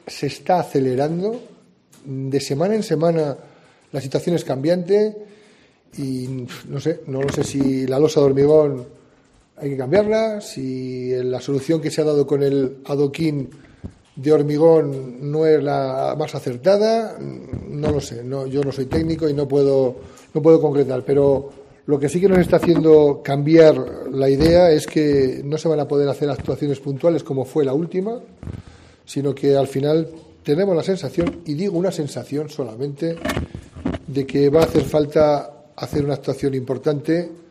se está acelerando. De semana en semana la situación es cambiante y no lo sé si la losa de hormigón hay que cambiarla, si la solución que se ha dado con el adoquín de hormigón no es la más acertada, no lo sé. Yo no soy técnico y no puedo concretar, pero lo que sí que nos está haciendo cambiar la idea es que no se van a poder hacer actuaciones puntuales como fue la última, sino que al final tenemos la sensación, y digo una sensación solamente, de que va a hacer falta hacer una actuación importante